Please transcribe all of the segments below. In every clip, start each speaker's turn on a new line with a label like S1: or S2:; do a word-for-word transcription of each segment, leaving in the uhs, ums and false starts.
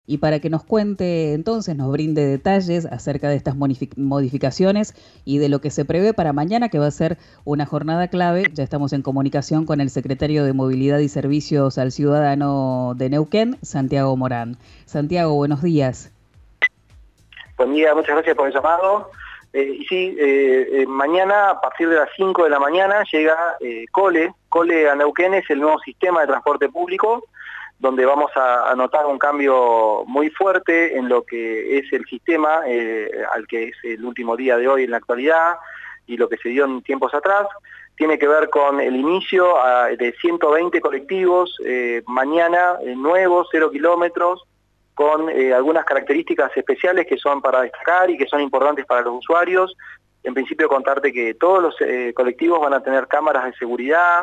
S1: y para que nos cuente entonces, nos brinde detalles acerca de estas modificaciones y de lo que se prevé para mañana, que va a ser una jornada clave. Ya estamos en comunicación con el secretario de Movilidad y Servicios al Ciudadano de Neuquén, Santiago Morán. Santiago, buenos días.
S2: Buen día, muchas gracias por el llamado. Eh, y sí, eh, eh, mañana a partir de las cinco de la mañana llega eh, Cole. Cole a Neuquén es el nuevo sistema de transporte público, donde vamos a, a notar un cambio muy fuerte en lo que es el sistema, eh, al que es el último día de hoy en la actualidad, y lo que se dio en tiempos atrás. Tiene que ver con el inicio a, de ciento veinte colectivos, eh, mañana eh, nuevos, cero kilómetros, con eh, algunas características especiales que son para destacar y que son importantes para los usuarios. En principio contarte que todos los eh, colectivos van a tener cámaras de seguridad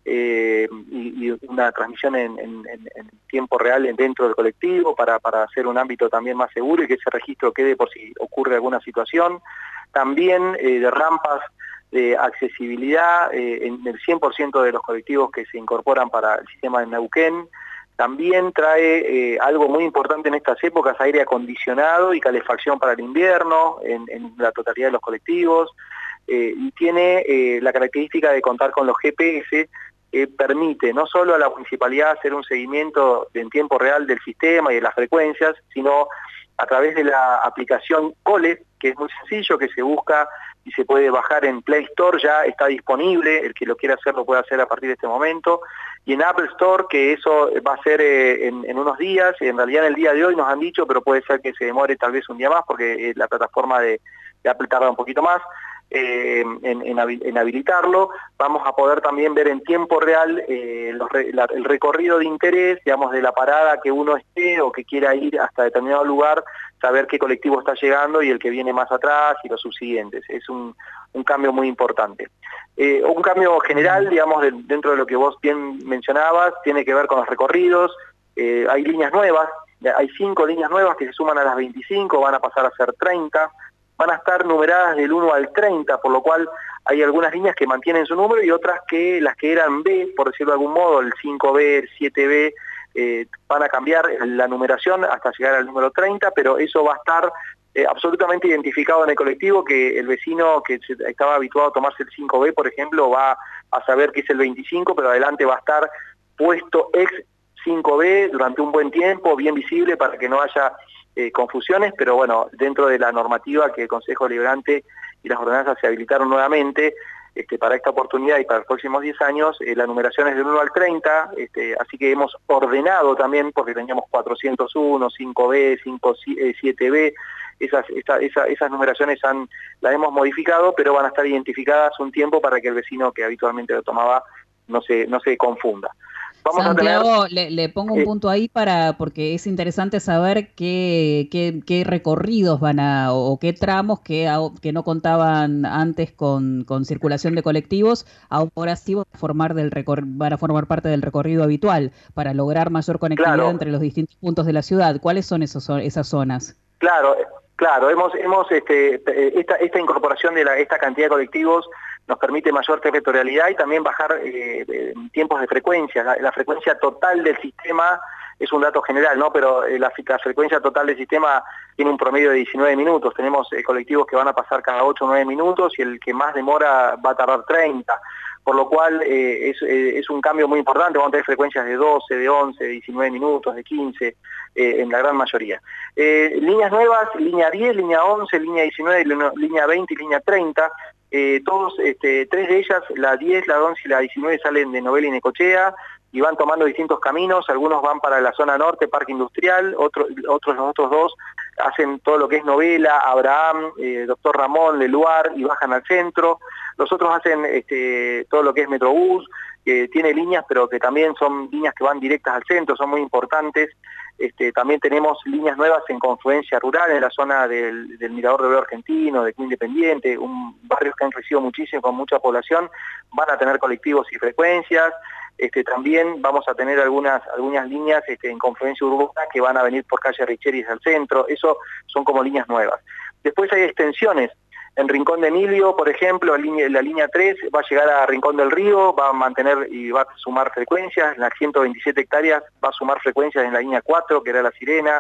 S2: eh, y, y una transmisión en, en, en tiempo real dentro del colectivo para, para hacer un ámbito también más seguro y que ese registro quede por si ocurre alguna situación. También eh, de rampas de accesibilidad eh, en el cien por ciento de los colectivos que se incorporan para el sistema de Neuquén. También trae eh, algo muy importante en estas épocas, aire acondicionado y calefacción para el invierno en, en la totalidad de los colectivos, eh, y tiene eh, la característica de contar con los G P S, que permite no solo a la municipalidad hacer un seguimiento en tiempo real del sistema y de las frecuencias, sino a través de la aplicación Cole, que es muy sencillo, que se busca y se puede bajar en Play Store, ya está disponible, el que lo quiera hacer lo puede hacer a partir de este momento, y en Apple Store, que eso va a ser eh, en, en unos días, en realidad en el día de hoy nos han dicho, pero puede ser que se demore tal vez un día más, porque eh, la plataforma de, de Apple tarda un poquito más eh, en, en, en habilitarlo. Vamos a poder también ver en tiempo real eh, los, la, el recorrido de interés, digamos, de la parada que uno esté o que quiera ir hasta determinado lugar, saber qué colectivo está llegando y el que viene más atrás y los subsiguientes. Es un, un cambio muy importante. Eh, un cambio general, digamos, de, dentro de lo que vos bien mencionabas, tiene que ver con los recorridos. Eh, hay líneas nuevas, hay cinco líneas nuevas que se suman a las veinticinco, van a pasar a ser treinta, van a estar numeradas del uno al treinta, por lo cual hay algunas líneas que mantienen su número y otras que, las que eran B, por decirlo de algún modo, el cinco B, el siete B, eh, van a cambiar la numeración hasta llegar al número treinta, pero eso va a estar eh, absolutamente identificado en el colectivo, que el vecino que estaba habituado a tomarse el cinco B, por ejemplo, va a saber que es el veinticinco, pero adelante va a estar puesto ex cinco B durante un buen tiempo, bien visible para que no haya eh, confusiones, pero bueno, dentro de la normativa que el Consejo Deliberante y las ordenanzas se habilitaron nuevamente, Este, para esta oportunidad y para los próximos diez años, eh, la numeración es del uno al treinta, este, así que hemos ordenado también, porque teníamos cuatrocientos uno, cinco B, cinco, siete B, esas, esa, esa, esas numeraciones han, las hemos modificado, pero van a estar identificadas un tiempo para que el vecino que habitualmente lo tomaba no se, no se confunda.
S1: Vamos Santiago, a tener, le, le pongo un eh, punto ahí para porque es interesante saber qué, qué, qué recorridos van a, o qué tramos que, que no contaban antes con, con circulación de colectivos, ahora sí van a, formar del recor, van a formar parte del recorrido habitual para lograr mayor conectividad claro. entre los distintos puntos de la ciudad. ¿Cuáles son esos, esas zonas?
S2: Claro, claro, hemos, hemos este, esta, esta incorporación de la, esta cantidad de colectivos nos permite mayor territorialidad y también bajar eh, tiempos de frecuencia. La, la frecuencia total del sistema es un dato general, ¿no? Pero eh, la, la frecuencia total del sistema tiene un promedio de diecinueve minutos. Tenemos eh, colectivos que van a pasar cada ocho o nueve minutos y el que más demora va a tardar treinta. Por lo cual eh, es, eh, es un cambio muy importante. Vamos a tener frecuencias de doce, de once, de diecinueve minutos, de quince, eh, en la gran mayoría. Eh, líneas nuevas, línea diez, línea once, línea diecinueve, línea veinte y línea treinta. Eh, todos, este, tres de ellas, la diez, la once y la diecinueve, salen de Novela y Necochea y van tomando distintos caminos. Algunos van para la zona norte, Parque Industrial, otros, otros los otros dos hacen todo lo que es Novela, Abraham, eh, Doctor Ramón, Leluar y bajan al centro. Los otros hacen este, todo lo que es Metrobús, que tiene líneas, pero que también son líneas que van directas al centro, son muy importantes. Este, también tenemos líneas nuevas en confluencia rural, en la zona del, del Mirador de Oro Argentino, de Club Independiente, un barrio que han crecido muchísimo con mucha población, van a tener colectivos y frecuencias. Este, también vamos a tener algunas, algunas líneas este, en confluencia urbana que van a venir por calle Richeris al centro. Eso son como líneas nuevas. Después hay extensiones. En Rincón de Emilio, por ejemplo, la línea, la línea tres va a llegar a Rincón del Río, va a mantener y va a sumar frecuencias. En las ciento veintisiete hectáreas va a sumar frecuencias en la línea cuatro, que era La Sirena.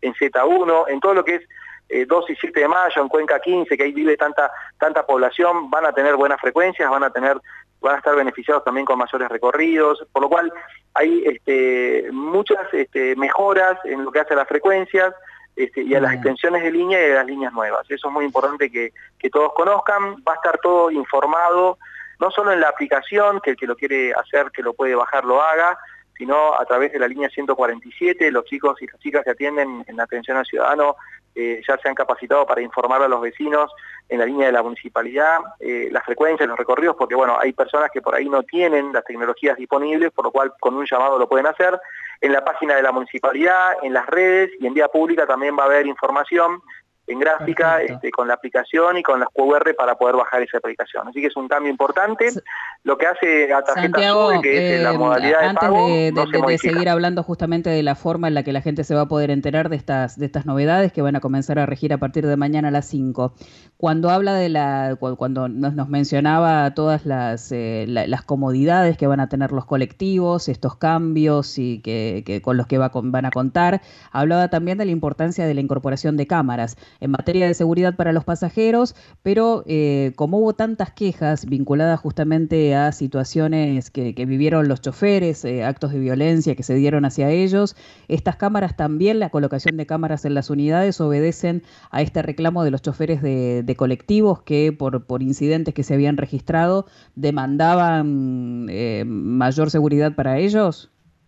S2: en Z uno, en todo lo que es eh, dos y siete de mayo, en Cuenca quince, que ahí vive tanta, tanta población, van a tener buenas frecuencias, van a tener, van a estar beneficiados también con mayores recorridos, por lo cual hay este, muchas este, mejoras en lo que hace a las frecuencias, Este, y a las extensiones de línea y a las líneas nuevas. Eso es muy importante que, que todos conozcan. Va a estar todo informado, no solo en la aplicación, que el que lo quiere hacer, que lo puede bajar, lo haga, sino a través de la línea ciento cuarenta y siete, los chicos y las chicas que atienden en la atención al ciudadano eh, ya se han capacitado para informar a los vecinos en la línea de la municipalidad, eh, las frecuencias, los recorridos, porque bueno, hay personas que por ahí no tienen las tecnologías disponibles, por lo cual con un llamado lo pueden hacer. En la página de la municipalidad, en las redes y en vía pública también va a haber información en gráfica, este, con la aplicación y con las Q R para poder bajar esa aplicación. Así que es un cambio importante. Lo que hace a tarjeta
S1: Santiago,
S2: SUBE, que es eh, la modalidad de
S1: antes
S2: pago,
S1: de,
S2: no
S1: de,
S2: se
S1: de
S2: modifica.
S1: seguir hablando justamente de la forma en la que la gente se va a poder enterar de estas, de estas novedades que van a comenzar a regir a partir de mañana a las cinco. Cuando habla de la, cuando nos, nos mencionaba todas las, eh, la, las comodidades que van a tener los colectivos, estos cambios y que, que con los que va, van a contar, hablaba también de la importancia de la incorporación de cámaras en materia de seguridad para los pasajeros, pero eh, como hubo tantas quejas vinculadas justamente a situaciones que, que vivieron los choferes, eh, actos de violencia que se dieron hacia ellos, estas cámaras también, la colocación de cámaras en las unidades obedecen a este reclamo de los choferes de, de colectivos que por, por incidentes que se habían registrado demandaban eh, mayor seguridad para ellos.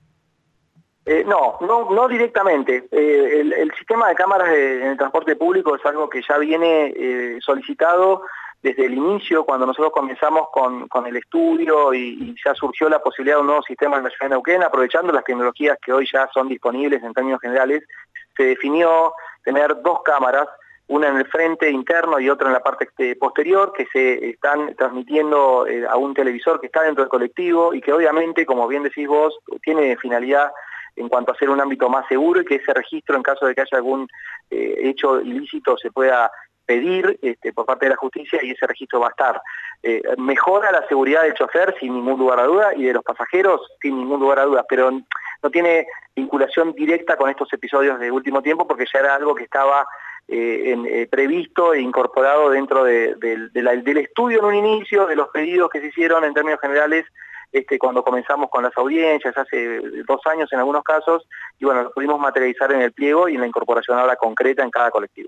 S2: Eh, no, no, no directamente. Eh, el, el sistema de cámaras de, en el transporte público es algo que ya viene eh, solicitado desde el inicio, cuando nosotros comenzamos con, con el estudio y, y ya surgió la posibilidad de un nuevo sistema en la ciudad de Neuquén, aprovechando las tecnologías que hoy ya son disponibles en términos generales, se definió tener dos cámaras, una en el frente interno y otra en la parte posterior, que se están transmitiendo eh, a un televisor que está dentro del colectivo y que obviamente, como bien decís vos, tiene finalidad en cuanto a ser un ámbito más seguro y que ese registro, en caso de que haya algún eh, hecho ilícito, se pueda pedir este, por parte de la justicia y ese registro va a estar. Eh, mejora la seguridad del chofer sin ningún lugar a duda y de los pasajeros sin ningún lugar a dudas, pero no tiene vinculación directa con estos episodios de último tiempo porque ya era algo que estaba eh, en, eh, previsto e incorporado dentro de, de, de la, del estudio en un inicio, de los pedidos que se hicieron en términos generales Este, cuando comenzamos con las audiencias, hace dos años en algunos casos, y bueno, lo pudimos materializar en el pliego y en la incorporación ahora concreta en cada colectivo.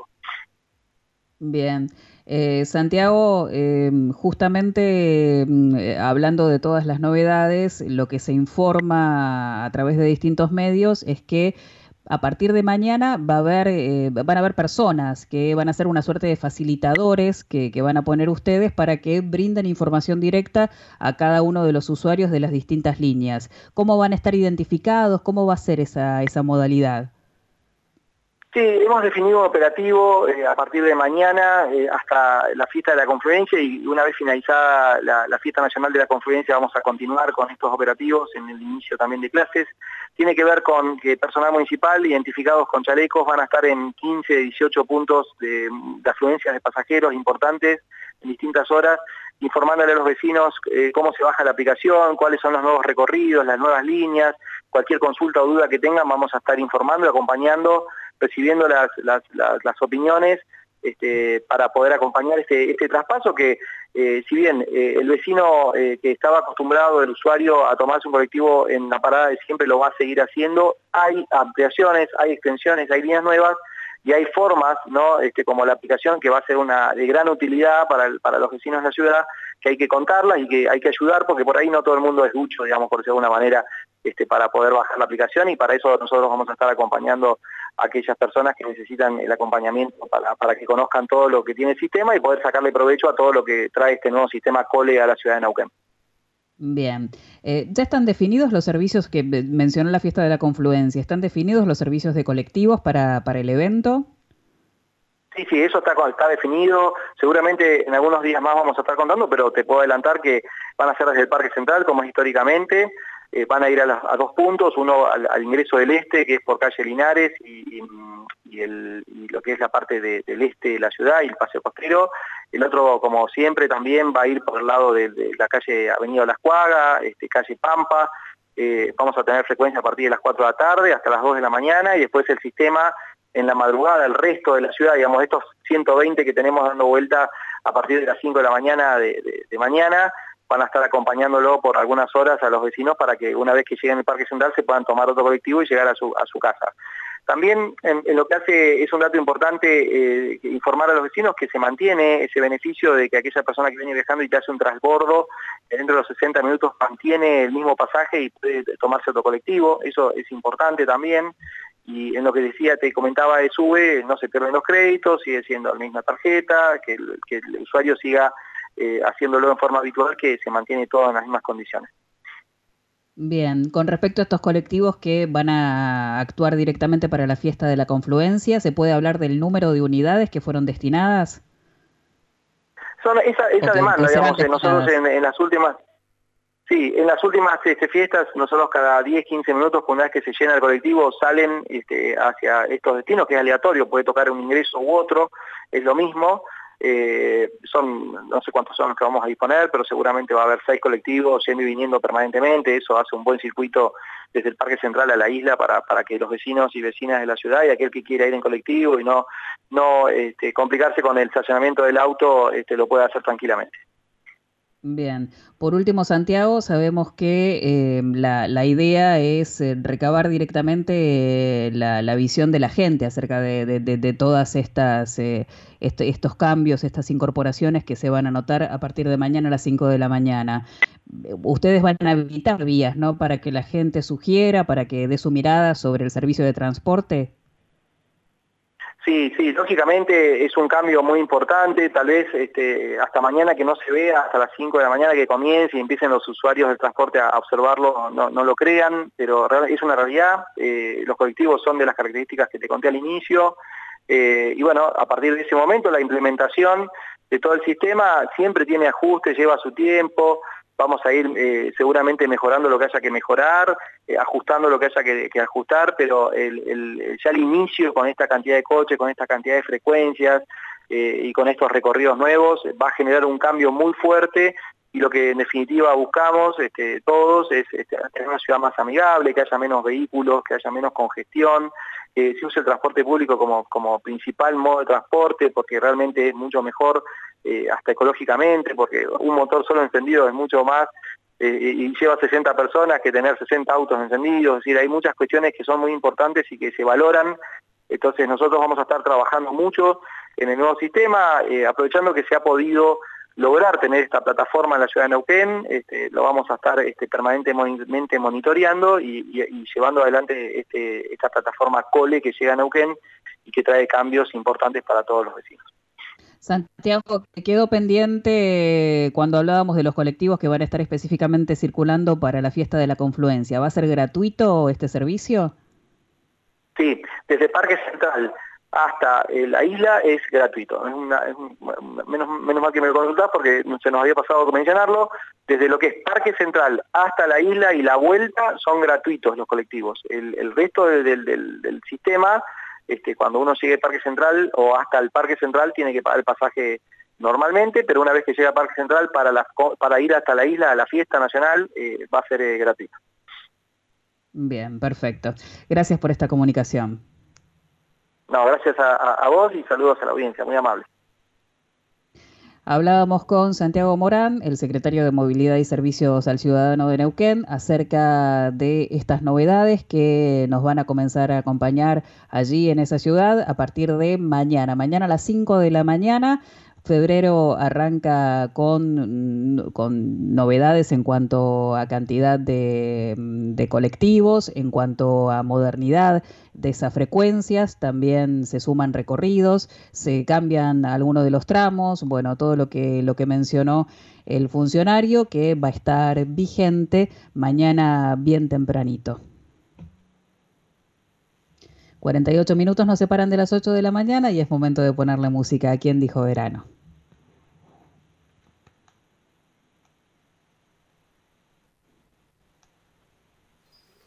S1: Bien. Eh, Santiago, eh, justamente eh, hablando de todas las novedades, lo que se informa a través de distintos medios es que a partir de mañana va a haber, eh, van a haber personas que van a ser una suerte de facilitadores que, que van a poner ustedes para que brinden información directa a cada uno de los usuarios de las distintas líneas. ¿Cómo van a estar identificados? ¿Cómo va a ser esa, esa modalidad?
S2: Sí, hemos definido un operativo eh, a partir de mañana eh, hasta la fiesta de la confluencia y una vez finalizada la, la fiesta nacional de la confluencia vamos a continuar con estos operativos en el inicio también de clases. Tiene que ver con que personal municipal identificados con chalecos van a estar en quince, dieciocho puntos de, de afluencias de pasajeros importantes en distintas horas, informándole a los vecinos eh, cómo se baja la aplicación, cuáles son los nuevos recorridos, las nuevas líneas, cualquier consulta o duda que tengan vamos a estar informando y acompañando, recibiendo las, las, las, las opiniones este, para poder acompañar este, este traspaso que eh, si bien eh, el vecino eh, que estaba acostumbrado, el usuario, a tomarse un colectivo en la parada de siempre lo va a seguir haciendo, hay ampliaciones, hay extensiones, hay líneas nuevas y hay formas, ¿no? Este, como la aplicación que va a ser una de gran utilidad para, el, para los vecinos de la ciudad, que hay que contarlas y que hay que ayudar porque por ahí no todo el mundo es ducho, digamos, por decirlo de alguna manera, este, para poder bajar la aplicación y para eso nosotros vamos a estar acompañando a aquellas personas que necesitan el acompañamiento para, para que conozcan todo lo que tiene el sistema y poder sacarle provecho a todo lo que trae este nuevo sistema Cole a la ciudad de Neuquén.
S1: Bien, eh, ¿ya están definidos los servicios que mencionó la fiesta de la confluencia? ¿Están definidos los servicios de colectivos para, para el evento?
S2: Sí, sí, eso está, está definido. Seguramente en algunos días más vamos a estar contando, pero te puedo adelantar que van a ser desde el Parque Central, como es históricamente. Eh, van a ir a, las, a dos puntos, uno al, al ingreso del este, que es por calle Linares, y, y, y, el, y lo que es la parte de, del este de la ciudad y el Paseo Costero. El otro, como siempre, también va a ir por el lado de, de la calle Avenida Las Cuagas, este, calle Pampa. Eh, vamos a tener frecuencia a partir de las cuatro de la tarde hasta las dos de la mañana, y después el sistema en la madrugada el resto de la ciudad, digamos, estos ciento veinte que tenemos dando vuelta a partir de las cinco de la mañana de, de, de mañana, van a estar acompañándolo por algunas horas a los vecinos para que una vez que lleguen al Parque Central se puedan tomar otro colectivo y llegar a su, a su casa. También en, en lo que hace es un dato importante eh, informar a los vecinos que se mantiene ese beneficio de que aquella persona que viene viajando y te hace un transbordo dentro de los sesenta minutos mantiene el mismo pasaje y puede tomarse otro colectivo. Eso es importante también. Y en lo que decía, te comentaba de SUBE, no se pierden los créditos, sigue siendo la misma tarjeta, que el, que el usuario siga eh, haciéndolo en forma habitual, que se mantiene todo en las mismas condiciones.
S1: Bien, con respecto a estos colectivos que van a actuar directamente para la fiesta de la confluencia, ¿se puede hablar del número de unidades que fueron destinadas?
S2: Son esa, esa
S1: que,
S2: demanda,
S1: que
S2: digamos, nosotros en, en las últimas, sí, en las últimas este, fiestas, nosotros cada diez, quince minutos, una vez que se llena el colectivo, salen este, hacia estos destinos, que es aleatorio, puede tocar un ingreso u otro, es lo mismo. Eh, son, no sé cuántos son los que vamos a disponer, pero seguramente va a haber seis colectivos yendo y viniendo permanentemente. Eso hace un buen circuito desde el Parque Central a la isla para, para que los vecinos y vecinas de la ciudad y aquel que quiera ir en colectivo y no, no este, complicarse con el estacionamiento del auto, este, lo pueda hacer tranquilamente.
S1: Bien, por último, Santiago, sabemos que eh, la, la idea es eh, recabar directamente eh, la, la visión de la gente acerca de, de, de, de todas estas eh, est estos cambios, estas incorporaciones que se van a notar a partir de mañana a las cinco de la mañana. Ustedes van a habilitar vías, ¿no? Para que la gente sugiera, para que dé su mirada sobre el servicio de transporte.
S2: Sí, sí, lógicamente es un cambio muy importante, tal vez este, hasta mañana que no se vea, hasta las cinco de la mañana que comience y empiecen los usuarios del transporte a observarlo, no, no lo crean, pero es una realidad, eh, los colectivos son de las características que te conté al inicio, eh, y bueno, a partir de ese momento la implementación de todo el sistema siempre tiene ajustes, lleva su tiempo. Vamos a ir eh, seguramente mejorando lo que haya que mejorar, eh, ajustando lo que haya que, que ajustar, pero el, el, ya el inicio con esta cantidad de coches, con esta cantidad de frecuencias eh, y con estos recorridos nuevos va a generar un cambio muy fuerte y lo que en definitiva buscamos este, todos es este, tener una ciudad más amigable, que haya menos vehículos, que haya menos congestión, que se use el transporte público como, como principal modo de transporte porque realmente es mucho mejor eh, hasta ecológicamente, porque un motor solo encendido es mucho más eh, y lleva sesenta personas que tener sesenta autos encendidos, es decir, hay muchas cuestiones que son muy importantes y que se valoran. Entonces nosotros vamos a estar trabajando mucho en el nuevo sistema, eh, aprovechando que se ha podido lograr tener esta plataforma en la ciudad de Neuquén, este, lo vamos a estar este, permanentemente monitoreando y, y, y llevando adelante este, esta plataforma Cole que llega a Neuquén y que trae cambios importantes para todos los vecinos.
S1: Santiago, te quedó pendiente cuando hablábamos de los colectivos que van a estar específicamente circulando para la fiesta de la confluencia. ¿Va a ser gratuito este servicio?
S2: Sí, desde Parque Central hasta eh, la isla es gratuito. Es una, es un, menos, menos mal que me lo consultás porque se nos había pasado mencionarlo. Desde lo que es Parque Central hasta la isla y la vuelta son gratuitos los colectivos. El, el resto del, del, del, del sistema, este, cuando uno llegue al Parque Central o hasta el Parque Central tiene que pagar el pasaje normalmente, pero una vez que llega al Parque Central para, las, para ir hasta la isla a la fiesta nacional eh, va a ser eh, gratuito.
S1: Bien, perfecto. Gracias por esta comunicación.
S2: No, gracias a, a, a vos y saludos a la audiencia, muy amable.
S1: Hablábamos con Santiago Morán, el secretario de Movilidad y Servicios al Ciudadano de Neuquén, acerca de estas novedades que nos van a comenzar a acompañar allí en esa ciudad a partir de mañana. Mañana a las cinco de la mañana. Febrero arranca con, con novedades en cuanto a cantidad de, de colectivos, en cuanto a modernidad de esas frecuencias, también se suman recorridos, se cambian algunos de los tramos, bueno, todo lo que, lo que mencionó el funcionario que va a estar vigente mañana bien tempranito. cuarenta y ocho minutos nos separan de las ocho de la mañana y es momento de ponerle música a Quién Dijo Verano.